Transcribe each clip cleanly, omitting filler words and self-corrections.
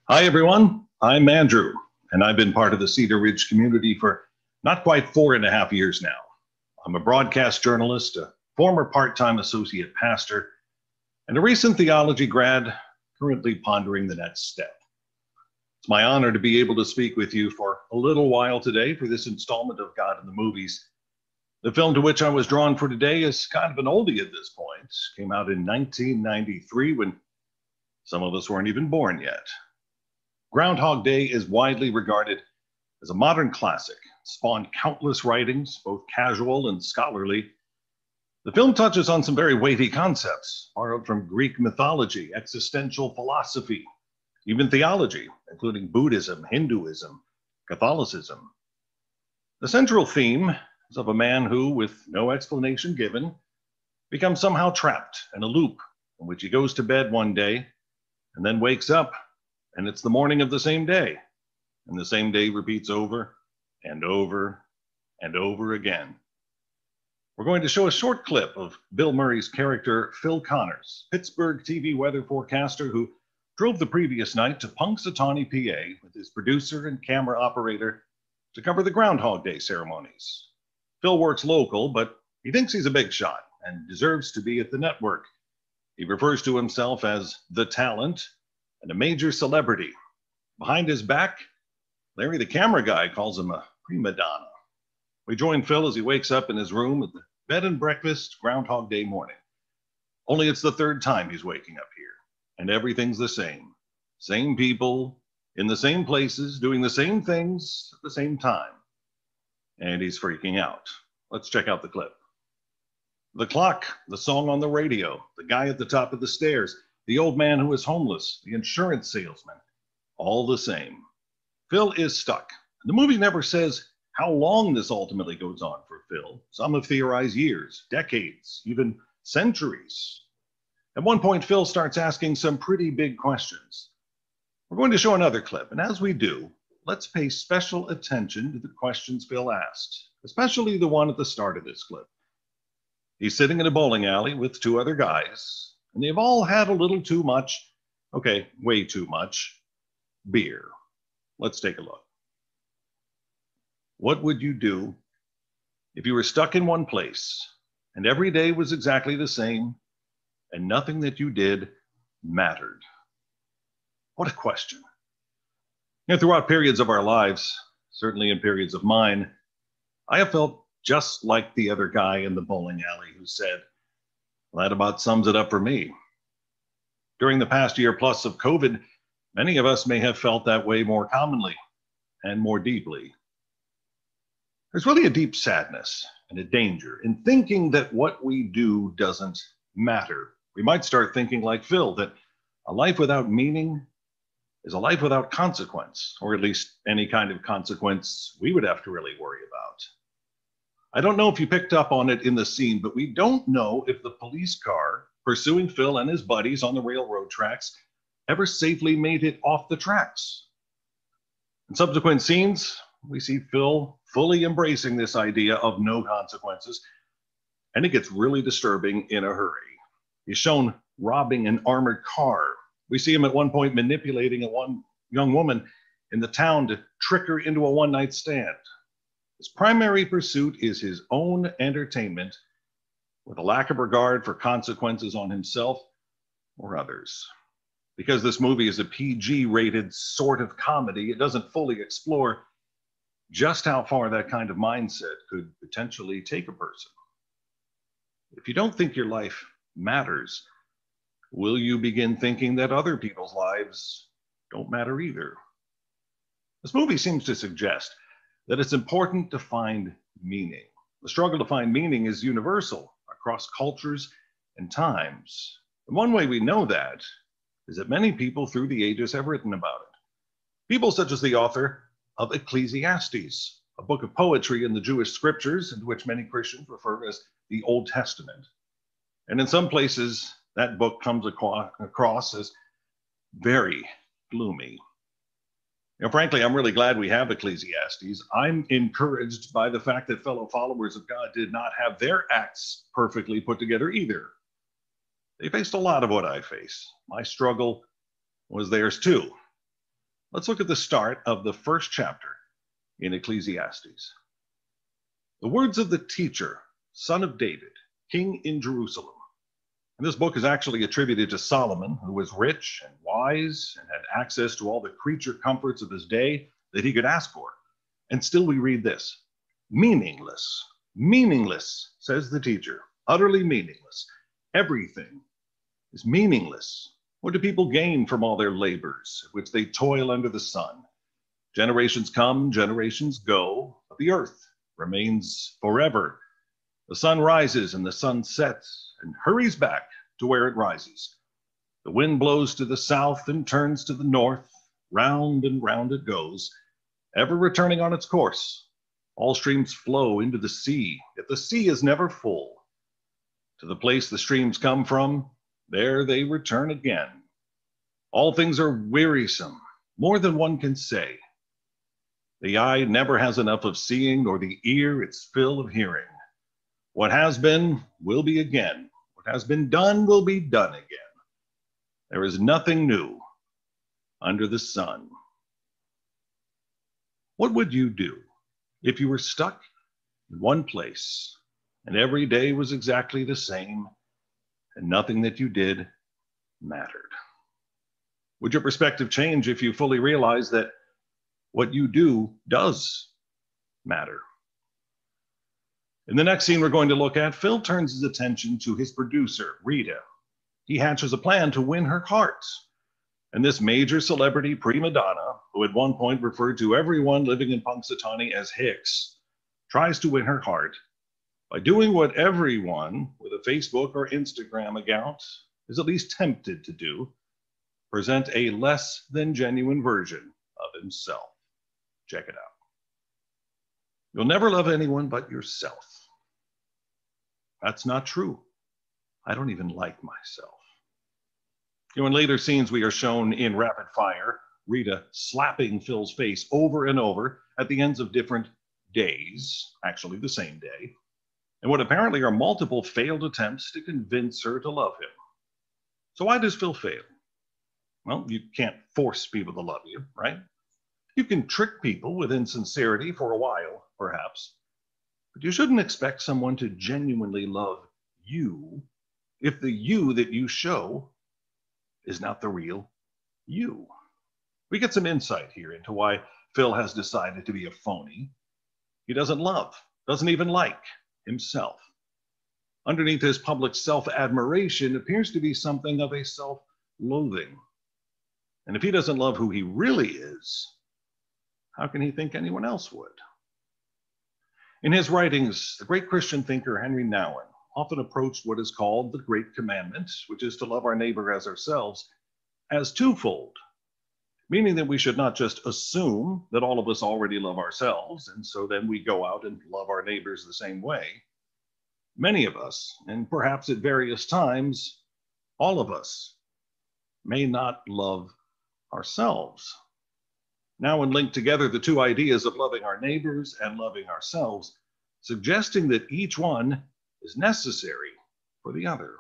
Hi, everyone. I'm Andrew, and I've been part of the Cedar Ridge community for not quite 4.5 years now. I'm a broadcast journalist, a former part-time associate pastor, and a recent theology grad currently pondering the next step. It's my honor to be able to speak with you for a little while today for this installment of God in the Movies. The film to which I was drawn for today is kind of an oldie at this point. Came out in 1993 when some of us weren't even born yet. Groundhog Day is widely regarded as a modern classic, spawned countless writings, both casual and scholarly. The film touches on some very weighty concepts, borrowed from Greek mythology, existential philosophy, even theology, including Buddhism, Hinduism, Catholicism. The central theme is of a man who, with no explanation given, becomes somehow trapped in a loop in which he goes to bed one day and then wakes up, and it's the morning of the same day, and the same day repeats over and over and over again. We're going to show a short clip of Bill Murray's character, Phil Connors, Pittsburgh TV weather forecaster who drove the previous night to Punxsutawney, PA, with his producer and camera operator to cover the Groundhog Day ceremonies. Phil works local, but he thinks he's a big shot and deserves to be at the network. He refers to himself as the talent and a major celebrity. Behind his back, Larry the camera guy calls him a prima donna. We join Phil as he wakes up in his room at the bed and breakfast Groundhog Day morning. Only it's the third time he's waking up here, and everything's the same. Same people, in the same places, doing the same things at the same time. And he's freaking out. Let's check out the clip. The clock, the song on the radio, the guy at the top of the stairs, the old man who is homeless, the insurance salesman, all the same. Phil is stuck. The movie never says how long this ultimately goes on for Phil. Some have theorized years, decades, even centuries. At one point, Phil starts asking some pretty big questions. We're going to show another clip, and as we do, let's pay special attention to the questions Phil asked, especially the one at the start of this clip. He's sitting in a bowling alley with two other guys, and they've all had a little too much, okay, way too much, beer. Let's take a look. What would you do if you were stuck in one place and every day was exactly the same and nothing that you did mattered? What a question. Throughout periods of our lives, certainly in periods of mine, I have felt just like the other guy in the bowling alley who said, well, that about sums it up for me. During the past year plus of COVID, many of us may have felt that way more commonly and more deeply. There's really a deep sadness and a danger in thinking that what we do doesn't matter. We might start thinking like Phil, that a life without meaning is a life without consequence, or at least any kind of consequence we would have to really worry about. I don't know if you picked up on it in the scene, but we don't know if the police car pursuing Phil and his buddies on the railroad tracks ever safely made it off the tracks. In subsequent scenes, we see Phil fully embracing this idea of no consequences, and it gets really disturbing in a hurry. He's shown robbing an armored car. We see him at one point manipulating one young woman in the town to trick her into a one-night stand. His primary pursuit is his own entertainment, with a lack of regard for consequences on himself or others. Because this movie is a PG-rated sort of comedy, it doesn't fully explore just how far that kind of mindset could potentially take a person. If you don't think your life matters, will you begin thinking that other people's lives don't matter either? This movie seems to suggest that it's important to find meaning. The struggle to find meaning is universal across cultures and times. And one way we know that is that many people through the ages have written about it. People such as the author of Ecclesiastes, a book of poetry in the Jewish scriptures, into which many Christians refer as the Old Testament. And in some places, that book comes across as very gloomy. Frankly, I'm really glad we have Ecclesiastes. I'm encouraged by the fact that fellow followers of God did not have their acts perfectly put together either. They faced a lot of what I face. My struggle was theirs too. Let's look at the start of the first chapter in Ecclesiastes. The words of the teacher, son of David, king in Jerusalem. And this book is actually attributed to Solomon, who was rich and wise and had access to all the creature comforts of his day that he could ask for. And still we read this: meaningless, meaningless, says the teacher, utterly meaningless. Everything is meaningless. What do people gain from all their labors, which they toil under the sun? Generations come, generations go, but the earth remains forever. The sun rises and the sun sets and hurries back to where it rises. The wind blows to the south and turns to the north. Round and round it goes, ever returning on its course. All streams flow into the sea, yet the sea is never full. To the place the streams come from, there they return again. All things are wearisome, more than one can say. The eye never has enough of seeing, nor the ear its fill of hearing. What has been will be again. What has been done will be done again. There is nothing new under the sun. What would you do if you were stuck in one place and every day was exactly the same and nothing that you did mattered? Would your perspective change if you fully realized that what you do does matter? In the next scene we're going to look at, Phil turns his attention to his producer, Rita. He hatches a plan to win her heart. And this major celebrity prima donna, who at one point referred to everyone living in Punxsutawney as Hicks, tries to win her heart by doing what everyone with a Facebook or Instagram account is at least tempted to do: present a less than genuine version of himself. Check it out. You'll never love anyone but yourself. That's not true. I don't even like myself. In later scenes, we are shown in rapid fire Rita slapping Phil's face over and over at the ends of different days, actually the same day, and what apparently are multiple failed attempts to convince her to love him. So why does Phil fail? Well, you can't force people to love you, right? You can trick people with insincerity for a while, perhaps, but you shouldn't expect someone to genuinely love you if the you that you show is not the real you. We get some insight here into why Phil has decided to be a phony. He doesn't love, doesn't even like himself. Underneath his public self-admiration appears to be something of a self-loathing. And if he doesn't love who he really is, how can he think anyone else would? In his writings, the great Christian thinker Henry Nouwen often approached what is called the Great Commandment, which is to love our neighbor as ourselves, as twofold, meaning that we should not just assume that all of us already love ourselves, and so then we go out and love our neighbors the same way. Many of us, and perhaps at various times, all of us, may not love ourselves. Nouwen linked together the two ideas of loving our neighbors and loving ourselves, suggesting that each one is necessary for the other.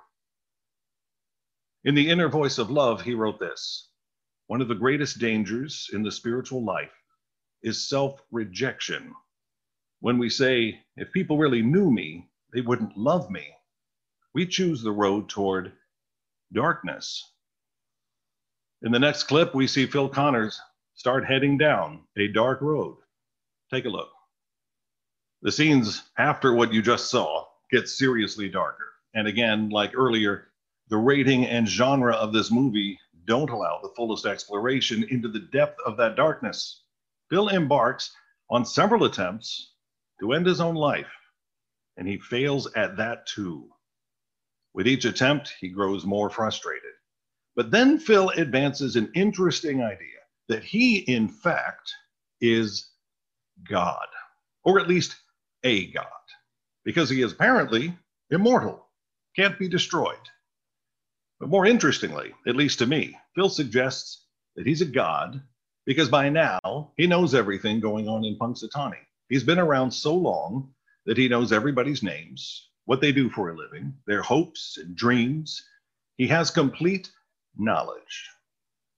In The Inner Voice of Love, he wrote this: one of the greatest dangers in the spiritual life is self-rejection. When we say, if people really knew me, they wouldn't love me, we choose the road toward darkness. In the next clip, we see Phil Connors start heading down a dark road. Take a look. The scenes after what you just saw get seriously darker. And again, like earlier, the rating and genre of this movie don't allow the fullest exploration into the depth of that darkness. Phil embarks on several attempts to end his own life, and he fails at that too. With each attempt, he grows more frustrated. But then Phil advances an interesting idea that he, in fact, is God, or at least a God, because he is apparently immortal, can't be destroyed. But more interestingly, at least to me, Phil suggests that he's a God because by now he knows everything going on in Punxsutawney. He's been around so long that he knows everybody's names, what they do for a living, their hopes and dreams. He has complete knowledge.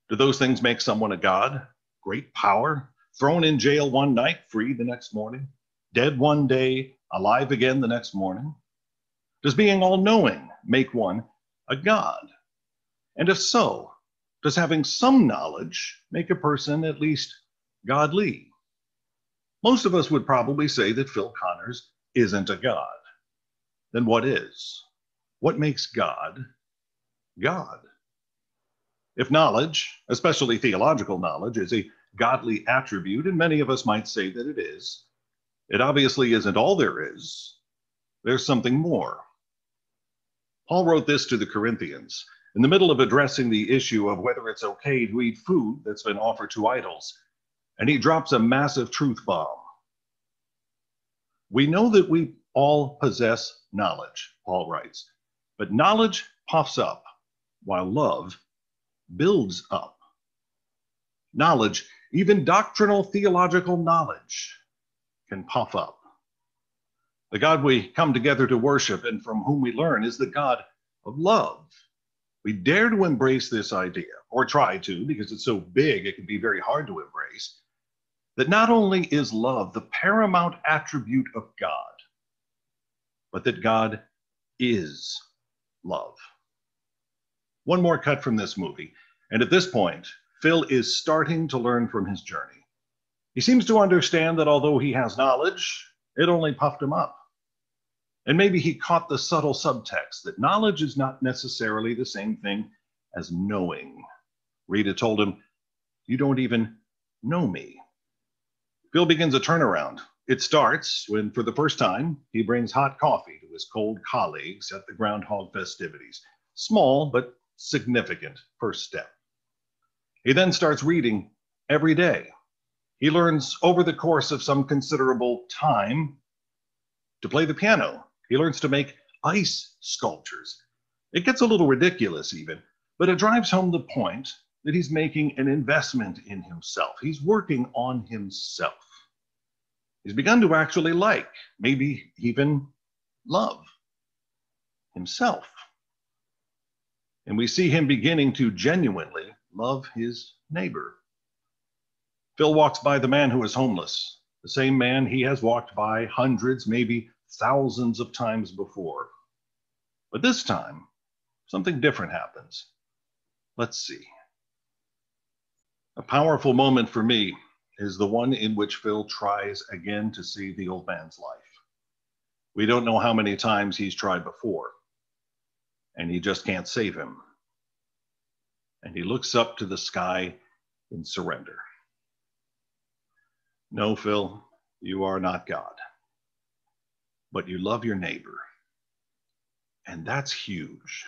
Do those things make someone a god? Great power? Thrown in jail one night, free the next morning? Dead one day, alive again the next morning? Does being all-knowing make one a god? And if so, does having some knowledge make a person at least godly? Most of us would probably say that Phil Connors isn't a god. Then what is? What makes God God? If knowledge, especially theological knowledge, is a godly attribute, and many of us might say that it is, it obviously isn't all there is. There's something more. Paul wrote this to the Corinthians in the middle of addressing the issue of whether it's okay to eat food that's been offered to idols, and he drops a massive truth bomb. We know that we all possess knowledge, Paul writes, but knowledge puffs up while love builds up. Knowledge, even doctrinal theological knowledge, can puff up. The God we come together to worship and from whom we learn is the God of love. We dare to embrace this idea, or try to, because it's so big it can be very hard to embrace, that not only is love the paramount attribute of God, but that God is love. One more cut from this movie, and at this point, Phil is starting to learn from his journey. He seems to understand that although he has knowledge, it only puffed him up. And maybe he caught the subtle subtext that knowledge is not necessarily the same thing as knowing. Rita told him, "You don't even know me." Phil begins a turnaround. It starts when, for the first time, he brings hot coffee to his cold colleagues at the Groundhog festivities. Small, but significant first step. He then starts reading every day. He learns over the course of some considerable time to play the piano. He learns to make ice sculptures. It gets a little ridiculous even, but it drives home the point that he's making an investment in himself. He's working on himself. He's begun to actually like, maybe even love himself. And we see him beginning to genuinely love his neighbor. Phil walks by the man who is homeless, the same man he has walked by hundreds, maybe thousands of times before. But this time, something different happens. Let's see. A powerful moment for me is the one in which Phil tries again to save the old man's life. We don't know how many times he's tried before, and he just can't save him. And he looks up to the sky in surrender. No, Phil, you are not God, but you love your neighbor, and that's huge.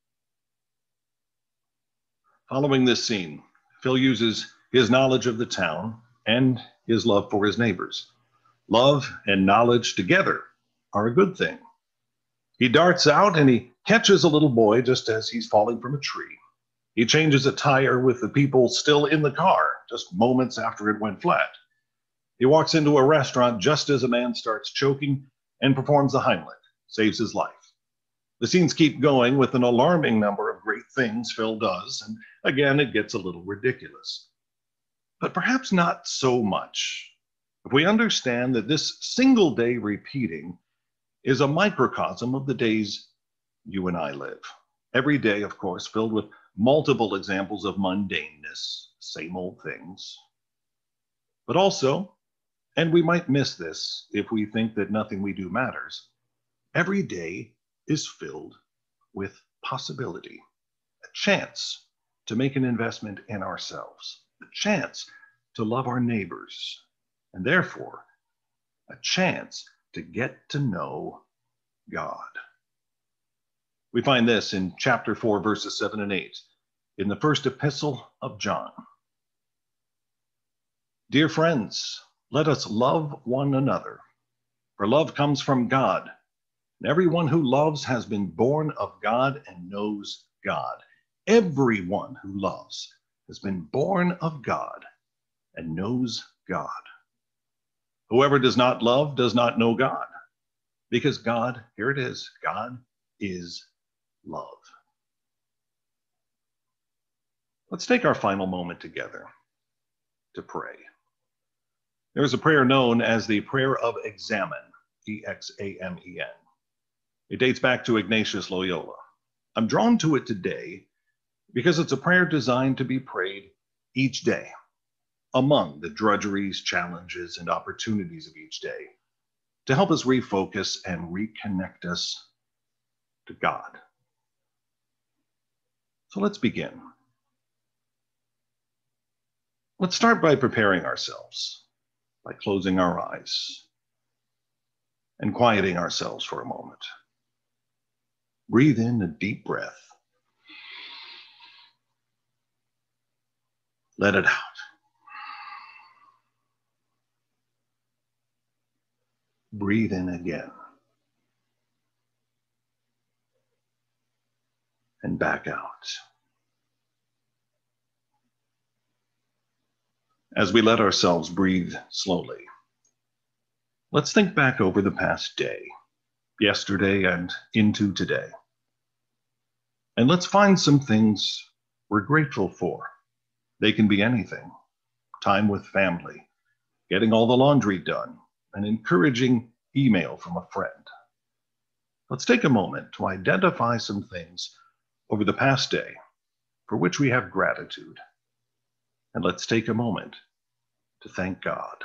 Following this scene, Phil uses his knowledge of the town and his love for his neighbors. Love and knowledge together are a good thing. He darts out and he catches a little boy just as he's falling from a tree. He changes a tire with the people still in the car, just moments after it went flat. He walks into a restaurant just as a man starts choking and performs the Heimlich, saves his life. The scenes keep going with an alarming number of great things Phil does, and again, it gets a little ridiculous. But perhaps not so much if we understand that this single day repeating is a microcosm of the days you and I live. Every day, of course, filled with multiple examples of mundaneness, same old things. But also, and we might miss this if we think that nothing we do matters, every day is filled with possibility, a chance to make an investment in ourselves, a chance to love our neighbors, and therefore a chance to get to know God. We find this in chapter 4, verses 7 and 8, in the first epistle of John. Dear friends, let us love one another, for love comes from God. And everyone who loves has been born of God and knows God. Everyone who loves has been born of God and knows God. Whoever does not love does not know God, because God, here it is, God is love. Let's take our final moment together to pray. There is a prayer known as the prayer of Examen, E-X-A-M-E-N. It dates back to Ignatius Loyola. I'm drawn to it today because it's a prayer designed to be prayed each day among the drudgeries, challenges, and opportunities of each day to help us refocus and reconnect us to God. So let's begin. Let's start by preparing ourselves, by closing our eyes and quieting ourselves for a moment. Breathe in a deep breath. Let it out. Breathe in again. And back out. As we let ourselves breathe slowly, let's think back over the past day, yesterday and into today. And let's find some things we're grateful for. They can be anything: time with family, getting all the laundry done, an encouraging email from a friend. Let's take a moment to identify some things over the past day for which we have gratitude. And let's take a moment to thank God.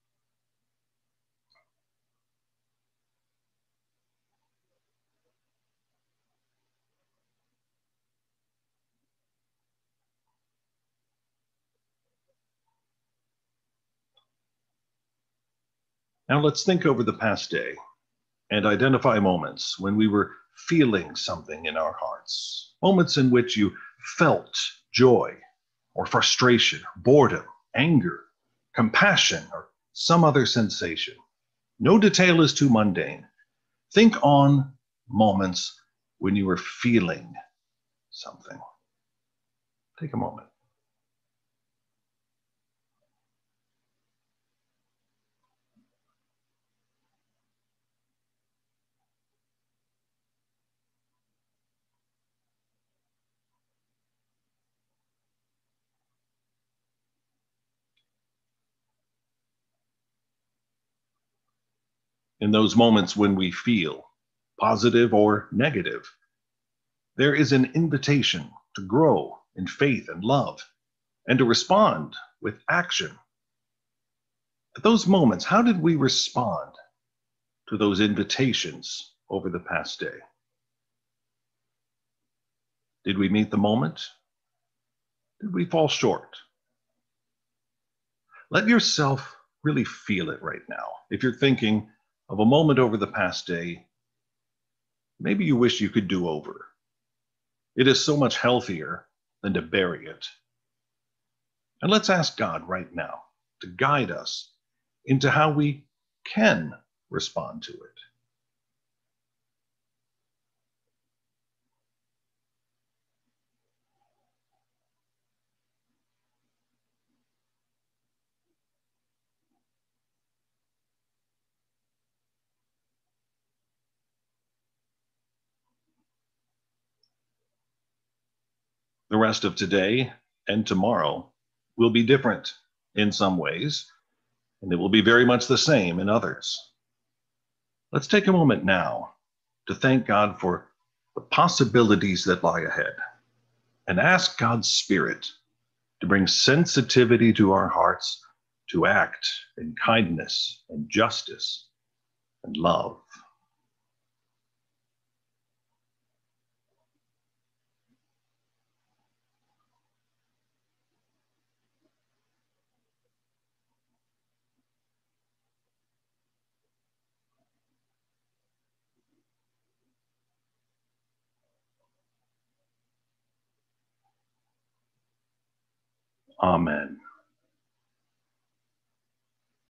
Now let's think over the past day and identify moments when we were feeling something in our hearts. Moments in which you felt joy or frustration, boredom, anger, compassion, or some other sensation. No detail is too mundane. Think on moments when you were feeling something. Take a moment. In those moments when we feel positive or negative, there is an invitation to grow in faith and love and to respond with action. At those moments, how did we respond to those invitations over the past day? Did we meet the moment? Did we fall short? Let yourself really feel it right now. If you're thinking of a moment over the past day, maybe you wish you could do over. It is so much healthier than to bury it. And let's ask God right now to guide us into how we can respond to it. The rest of today and tomorrow will be different in some ways, and it will be very much the same in others. Let's take a moment now to thank God for the possibilities that lie ahead and ask God's Spirit to bring sensitivity to our hearts to act in kindness and justice and love. Amen.